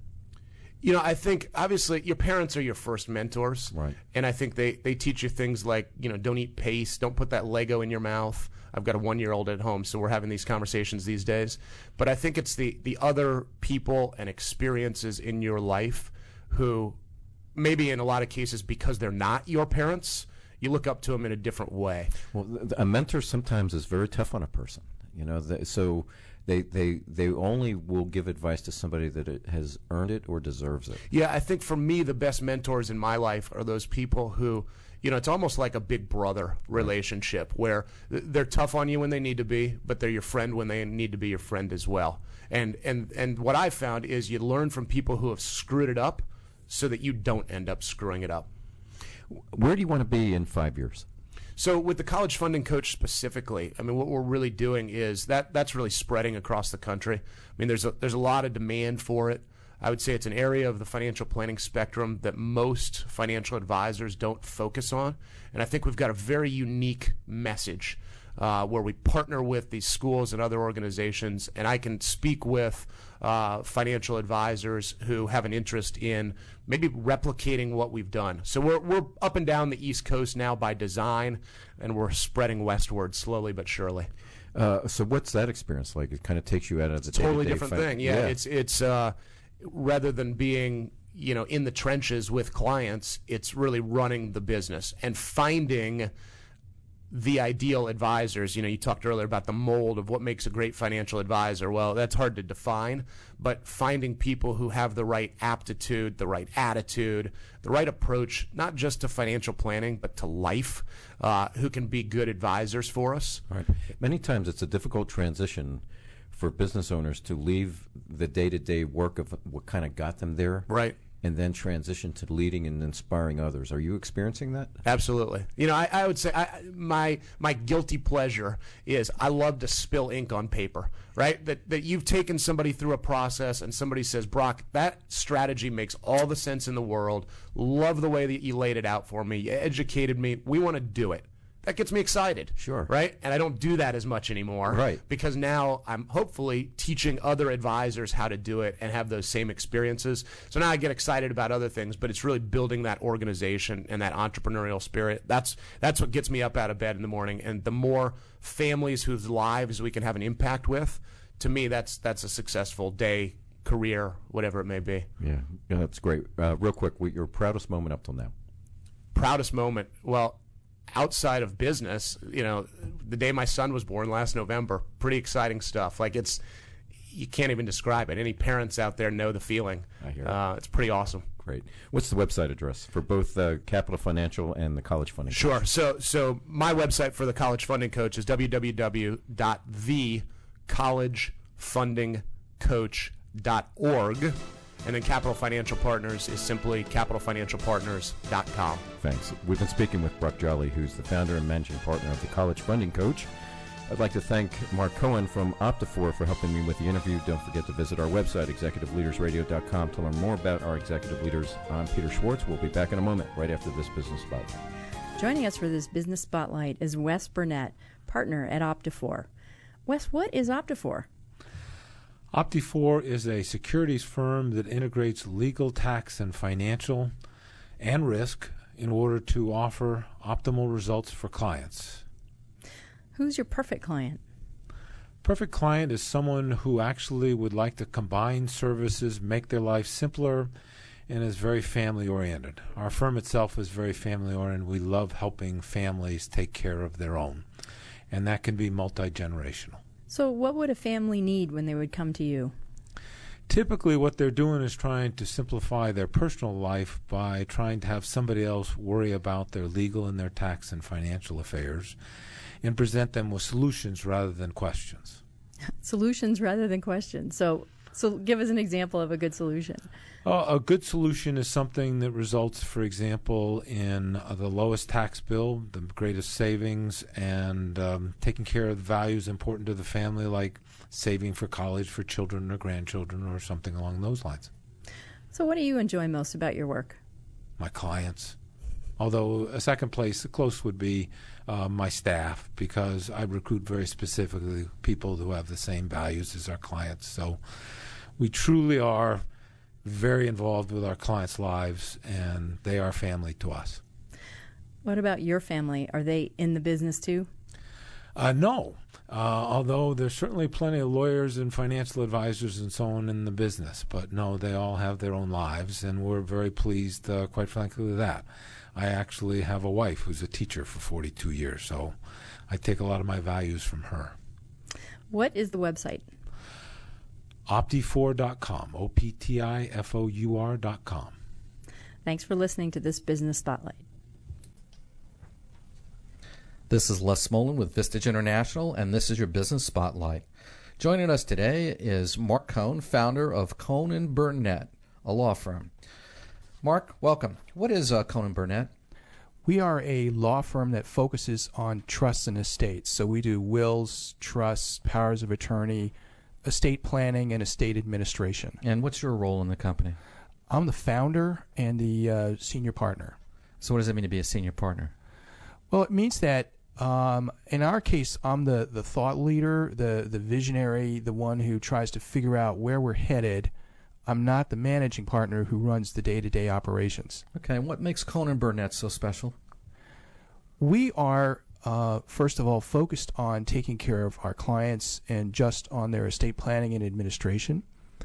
I think obviously your parents are your first mentors, right? And I think they teach you things like don't eat paste, don't put that Lego in your mouth. I've got a 1-year-old at home, so we're having these conversations these days. But I think it's the other people and experiences in your life who maybe in a lot of cases, because they're not your parents, you look up to them in a different way. Well, a mentor sometimes is very tough on a person. So they only will give advice to somebody that has earned it or deserves it. Yeah, I think for me, the best mentors in my life are those people who, it's almost like a big brother relationship where they're tough on you when they need to be, but they're your friend when they need to be your friend as well. And what I've found is you learn from people who have screwed it up so that you don't end up screwing it up. Where do you want to be in 5 years? So with the College Funding Coach specifically, what we're really doing is that's really spreading across the country. There's a lot of demand for it. I would say it's an area of the financial planning spectrum that most financial advisors don't focus on. And I think we've got a very unique message where we partner with these schools and other organizations, and I can speak with financial advisors who have an interest in maybe replicating what we've done. So we're up and down the East Coast now by design, and we're spreading westward slowly but surely. So what's that experience like? It kind of takes you out of the totally different thing. Yeah, it's rather than being in the trenches with clients, it's really running the business and finding the ideal advisors. You talked earlier about the mold of what makes a great financial advisor. Well, that's hard to define, but finding people who have the right aptitude, the right attitude, the right approach, not just to financial planning, but to life, who can be good advisors for us. Right. Many times it's a difficult transition for business owners to leave the day-to-day work of what kind of got them there. Right. And then transition to leading and inspiring others. Are you experiencing that? Absolutely. I would say my guilty pleasure is I love to spill ink on paper, right? That you've taken somebody through a process and somebody says, Brock, that strategy makes all the sense in the world. Love the way that you laid it out for me. You educated me. We want to do it. That gets me excited. Sure. Right? And I don't do that as much anymore. Right. Because now I'm hopefully teaching other advisors how to do it and have those same experiences. So now I get excited about other things, but it's really building that organization and that entrepreneurial spirit. That's what gets me up out of bed in the morning. And the more families whose lives we can have an impact with, to me, that's a successful day, career, whatever it may be. Yeah, that's great. Real quick, your proudest moment up till now? Proudest moment? Well, outside of business, the day my son was born last November, pretty exciting stuff. Like you can't even describe it. Any parents out there know the feeling. I hear it's pretty awesome. Great. What's the website address for both Capital Financial and the College Funding Coach? Sure. So my website for the College Funding Coach is www.thecollegefundingcoach.org. And then Capital Financial Partners is simply capitalfinancialpartners.com. Thanks. We've been speaking with Brock Jolly, who's the founder and managing partner of the College Funding Coach. I'd like to thank Mark Cohen from Optifor for helping me with the interview. Don't forget to visit our website, executiveleadersradio.com, to learn more about our executive leaders. I'm Peter Schwartz. We'll be back in a moment, right after this Business Spotlight. Joining us for this Business Spotlight is Wes Burnett, partner at Optifor. Wes, what is Optifor? Optifor is a securities firm that integrates legal, tax, and financial and risk in order to offer optimal results for clients. Who's your perfect client? Perfect client is someone who actually would like to combine services, make their life simpler, and is very family-oriented. Our firm itself is very family-oriented. We love helping families take care of their own, and that can be multi-generational. So what would a family need when they would come to you? Typically what they're doing is trying to simplify their personal life by trying to have somebody else worry about their legal and their tax and financial affairs and present them with solutions rather than questions. Solutions rather than questions. So give us an example of a good solution. A good solution is something that results, for example, in the lowest tax bill, the greatest savings, and taking care of the values important to the family, like saving for college for children or grandchildren or something along those lines. So what do you enjoy most about your work? My clients. Although a second place, close would be my staff, because I recruit very specifically people who have the same values as our clients. So we truly are very involved with our clients' lives, and they are family to us. What about your family? Are they in the business too? No. Although there's certainly plenty of lawyers and financial advisors and so on in the business. But no, they all have their own lives, and we're very pleased, quite frankly, with that. I actually have a wife who's a teacher for 42 years, so I take a lot of my values from her. What is the website? Optifour.com, OPTIFOUR.com. Thanks for listening to this Business Spotlight. This is Les Smolin with Vistage International, and this is your Business Spotlight. Joining us today is Mark Cohn, founder of Cohn & Burnett, a law firm. Mark, welcome. What is Cohn & Burnett? We are a law firm that focuses on trusts and estates. So we do wills, trusts, powers of attorney, estate planning, and estate administration. And what's your role in the company? I'm the founder and the senior partner. So what does it mean to be a senior partner? Well, it means that in our case, I'm the thought leader, the visionary, the one who tries to figure out where we're headed. I'm not the managing partner who runs the day-to-day operations. Okay, and what makes Cohn & Burnett so special? We are, first of all, focused on taking care of our clients and just on their estate planning and administration.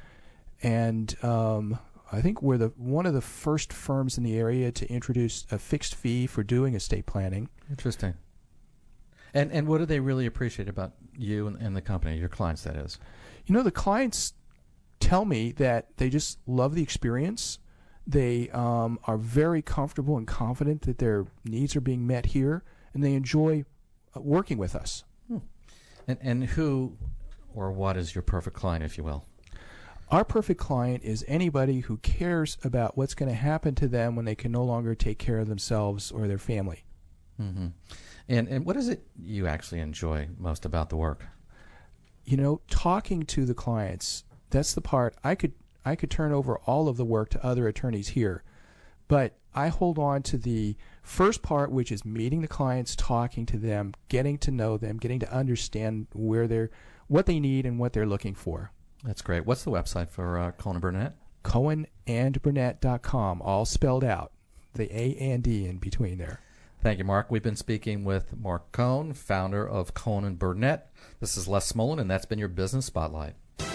And I think we're one of the first firms in the area to introduce a fixed fee for doing estate planning. Interesting. And what do they really appreciate about you and the company, your clients, that is? You know, the clients tell me that they just love the experience. They are very comfortable and confident that their needs are being met here, and they enjoy working with us. And who or what is your perfect client, if you will? Our perfect client is anybody who cares about what's going to happen to them when they can no longer take care of themselves or their family. Mm-hmm. And what is it you actually enjoy most about the work? You know, talking to the clients, that's the part. I could turn over all of the work to other attorneys here, but I hold on to the first part, which is meeting the clients, talking to them, getting to know them, getting to understand what they need and what they're looking for. That's great. What's the website for Cohn & Burnett? CohenandBurnett.com, all spelled out. The A and D in between there. Thank you, Mark. We've been speaking with Mark Cohn, founder of Cohn & Burnett. This is Les Smolin, and that's been your Business Spotlight.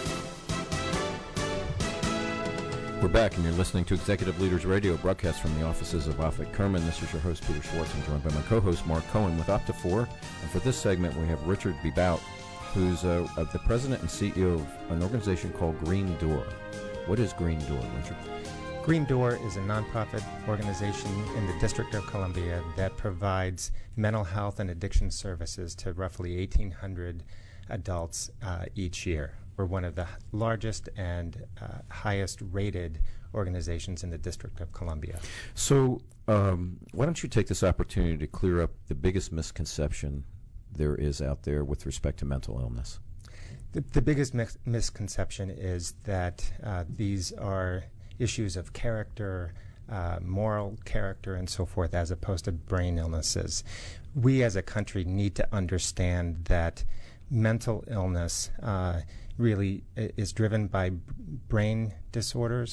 We're back, and you're listening to Executive Leaders Radio, broadcast from the offices of Offutt Kerman. This is your host, Peter Schwartz. I'm joined by my co-host, Mark Cohen, with Optifour. And for this segment, we have Richard Bebout, who's the president and CEO of an organization called Green Door. What is Green Door, Richard? Green Door is a nonprofit organization in the District of Columbia that provides mental health and addiction services to roughly 1,800 adults each year. We're one of the largest and highest rated organizations in the District of Columbia. So why don't you take this opportunity to clear up the biggest misconception there is out there with respect to mental illness? The biggest misconception is that these are issues of character, moral character, and so forth, as opposed to brain illnesses. We as a country need to understand that mental illness really is driven by brain disorders,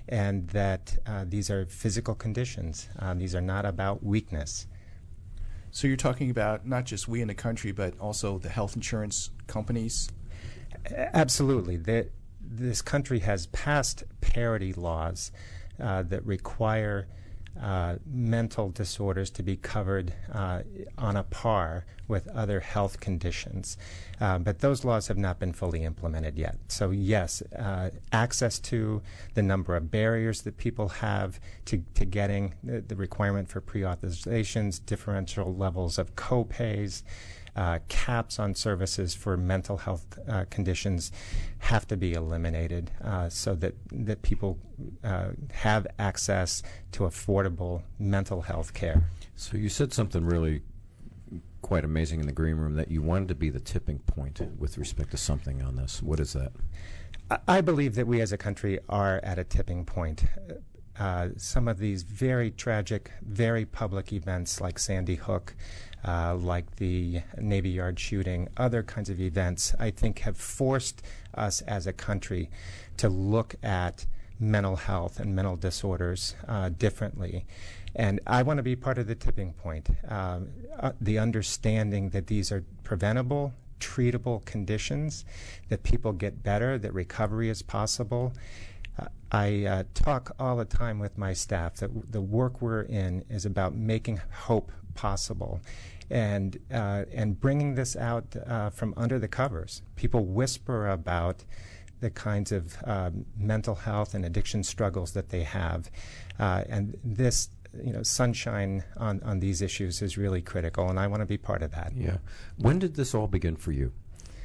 and that these are physical conditions. These are not about weakness. So you're talking about not just we in the country, but also the health insurance companies? Absolutely. This country has passed parity laws that require mental disorders to be covered on a par with other health conditions. But those laws have not been fully implemented yet. So yes, access to the number of barriers that people have to getting the requirement for pre-authorizations, differential levels of co-pays, caps on services for mental health conditions have to be eliminated so that people have access to affordable mental health care. So you said something really quite amazing in the green room, that you wanted to be the tipping point with respect to something on this. What is that? I believe that we as a country are at a tipping point. Some of these very tragic, very public events like Sandy Hook, like the Navy Yard shooting, other kinds of events, I think have forced us as a country to look at mental health and mental disorders differently. And I want to be part of the tipping point, the understanding that these are preventable, treatable conditions, that people get better, that recovery is possible. I talk all the time with my staff that the work we're in is about making hope possible and bringing this out from under the covers. People whisper about the kinds of mental health and addiction struggles that they have, and this sunshine on these issues is really critical, and I want to be part of that. Yeah. When did this all begin for you?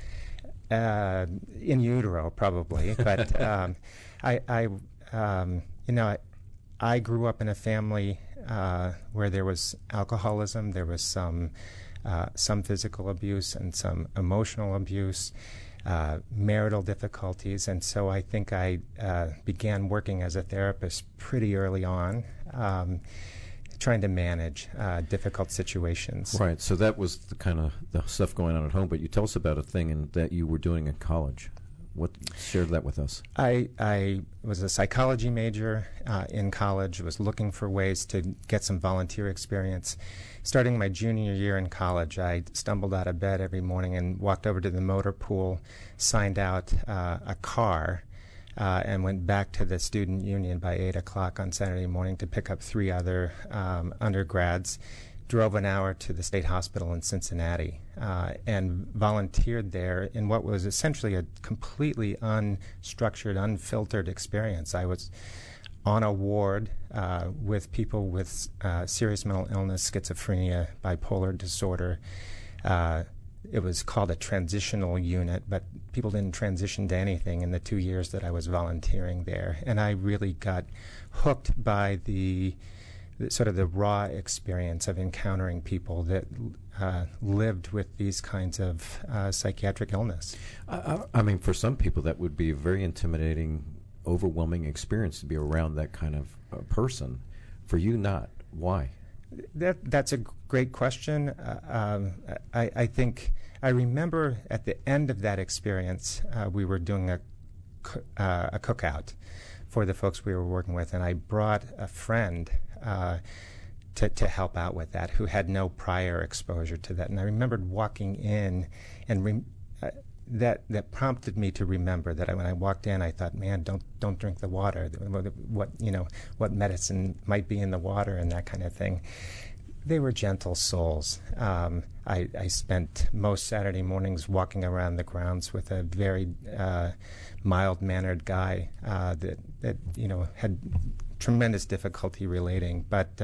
In utero, probably, but I grew up in a family where there was alcoholism, there was some physical abuse and some emotional abuse, marital difficulties, and so I think I began working as a therapist pretty early on, trying to manage difficult situations. Right, so that was the kind of the stuff going on at home, but you tell us about a thing that you were doing in college. Share that with us. I was a psychology major in college, was looking for ways to get some volunteer experience. Starting my junior year in college, I stumbled out of bed every morning and walked over to the motor pool, signed out a car, and went back to the student union by 8 o'clock on Saturday morning to pick up 3 other undergrads, drove an hour to the state hospital in Cincinnati, and volunteered there in what was essentially a completely unstructured, unfiltered experience. I was on a ward with people with serious mental illness, schizophrenia, bipolar disorder. It was called a transitional unit, but people didn't transition to anything in the 2 years that I was volunteering there. And I really got hooked by the sort of the raw experience of encountering people that lived with these kinds of psychiatric illness. I mean, for some people, that would be a very intimidating, overwhelming experience to be around that kind of person. For you, not. Why? That's a great question. I think I remember at the end of that experience, we were doing a cookout for the folks we were working with, and I brought a friend to help out with that who had no prior exposure to that. And I remembered walking in, and that prompted me to remember that when I walked in, I thought, man, don't drink the water. What medicine might be in the water and that kind of thing. They were gentle souls. I spent most Saturday mornings walking around the grounds with a very mild-mannered guy that had tremendous difficulty relating, but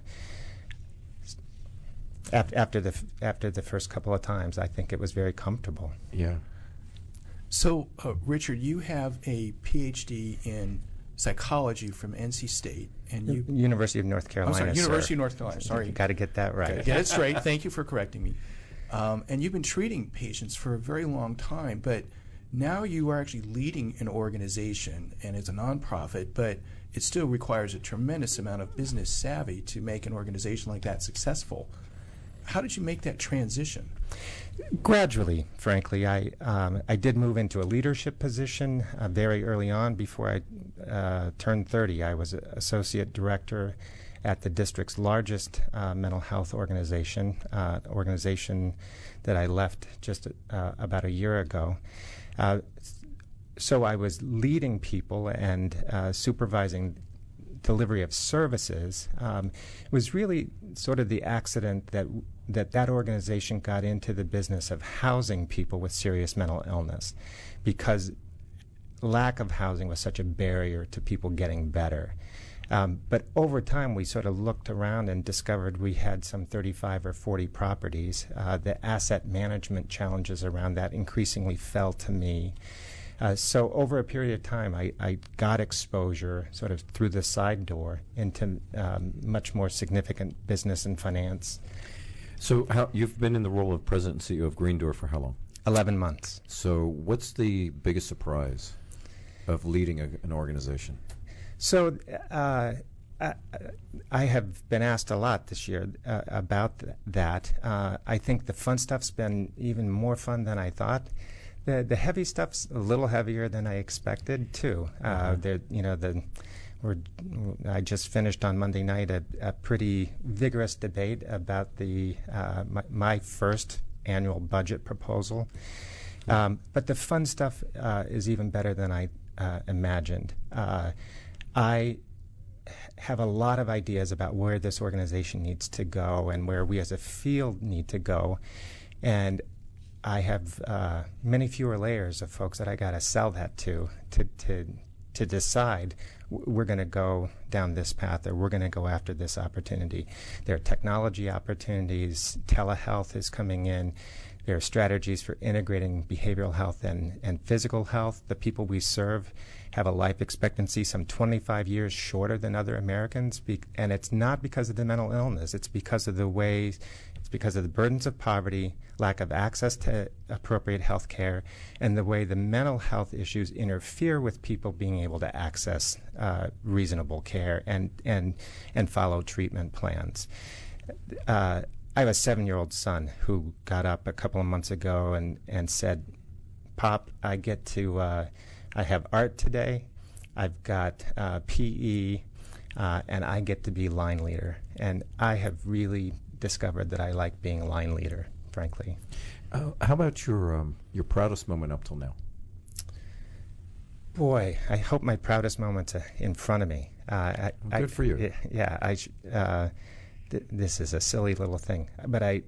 after the first couple of times, I think it was very comfortable. Yeah. So, Richard, you have a PhD in psychology from NC State, and you University of North Carolina. I'm sorry, University of North Carolina. Sorry, you got to get that right. Get it straight. Thank you for correcting me. And you've been treating patients for a very long time, but now you are actually leading an organization, and it's a nonprofit, but it still requires a tremendous amount of business savvy to make an organization like that successful. how did you make that transition? Gradually, frankly. I did move into a leadership position very early on. Before I turned 30, I was associate director at the district's largest mental health organization that I left just about a year ago. So I was leading people and supervising delivery of services. It was really sort of the accident that organization got into the business of housing people with serious mental illness, because lack of housing was such a barrier to people getting better. But over time, we sort of looked around and discovered we had some 35 or 40 properties. The asset management challenges around that increasingly fell to me. So over a period of time, I got exposure sort of through the side door into much more significant business and finance. So you've been in the role of president and CEO of Green Door for how long? 11 months. So what's the biggest surprise of leading an organization? So I have been asked a lot this year about that. I think the fun stuff's been even more fun than I thought. The heavy stuff's a little heavier than I expected too. I just finished on Monday night a pretty vigorous debate about my first annual budget proposal. But the fun stuff is even better than I imagined. I have a lot of ideas about where this organization needs to go and where we as a field need to go. And I have many fewer layers of folks that I got to sell that to decide we're going to go down this path or we're going to go after this opportunity. There are technology opportunities. Telehealth is coming in. There are strategies for integrating behavioral health and physical health. The people we serve have a life expectancy some 25 years shorter than other Americans, and it's not because of the mental illness. It's because of the burdens of poverty, lack of access to appropriate health care, and the way the mental health issues interfere with people being able to access reasonable care and follow treatment plans. I have a 7-year-old son who got up a couple of months ago and said, "Pop, I have art today, I've got PE, and I get to be line leader." And I have really discovered that I like being line leader, frankly. How about your proudest moment up till now? Boy, I hope my proudest moment's in front of me. Good for you. Yeah, this is a silly little thing, but I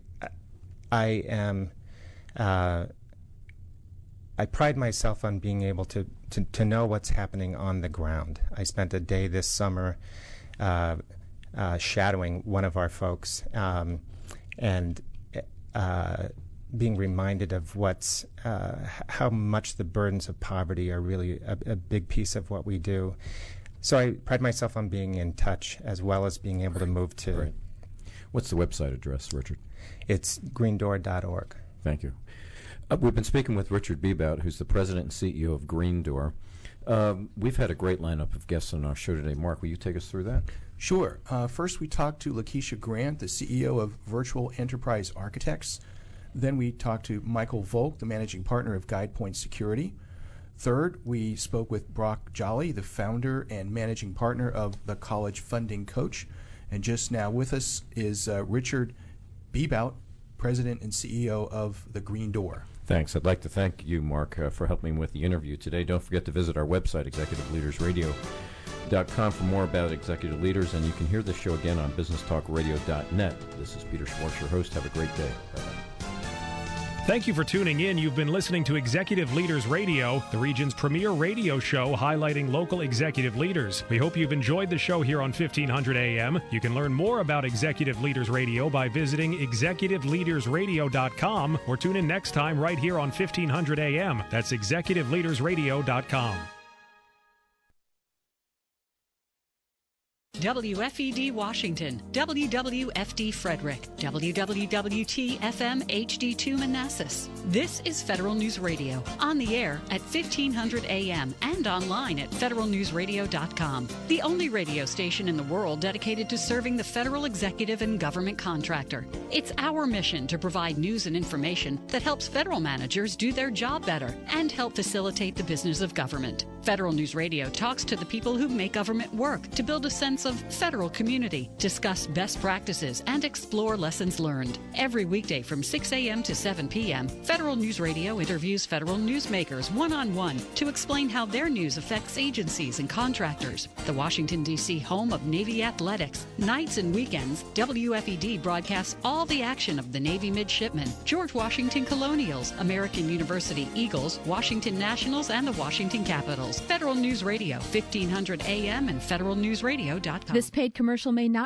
pride myself on being able to know what's happening on the ground. I spent a day this summer shadowing one of our folks and being reminded of how much the burdens of poverty are really a big piece of what we do. So I pride myself on being in touch as well as being able to move to. Right. What's the website address, Richard? It's greendoor.org. Thank you. We've been speaking with Richard Bebout, who's the president and CEO of Green Door. We've had a great lineup of guests on our show today. Mark, will you take us through that? Sure. First, we talked to Lakeisha Grant, the CEO of Virtual Enterprise Architects. Then we talked to Michael Volk, the managing partner of GuidePoint Security. Third, we spoke with Brock Jolly, the founder and managing partner of the College Funding Coach. And just now with us is Richard Bebout, president and CEO of the Green Door. Thanks. I'd like to thank you, Mark, for helping me with the interview today. Don't forget to visit our website, executiveleadersradio.com, for more about executive leaders, and you can hear the show again on businesstalkradio.net. This is Peter Schwartz, your host. Have a great day. Bye-bye. Thank you for tuning in. You've been listening to Executive Leaders Radio, the region's premier radio show highlighting local executive leaders. We hope you've enjoyed the show here on 1500 AM. You can learn more about Executive Leaders Radio by visiting executiveleadersradio.com or tune in next time right here on 1500 AM. That's executiveleadersradio.com. WFED Washington, WWFD Frederick, WWWT-FM HD2 Manassas. This is Federal News Radio, on the air at 1500 AM and online at federalnewsradio.com. The only radio station in the world dedicated to serving the federal executive and government contractor. It's our mission to provide news and information that helps federal managers do their job better and help facilitate the business of government. Federal News Radio talks to the people who make government work to build a sense of federal community, discuss best practices, and explore lessons learned. Every weekday from 6 a.m. to 7 p.m., Federal News Radio interviews federal newsmakers one-on-one to explain how their news affects agencies and contractors. The Washington, D.C. home of Navy athletics. Nights and weekends, WFED broadcasts all the action of the Navy midshipmen, George Washington Colonials, American University Eagles, Washington Nationals, and the Washington Capitals. Federal News Radio, 1500 AM and federalnewsradio.com. This paid commercial may not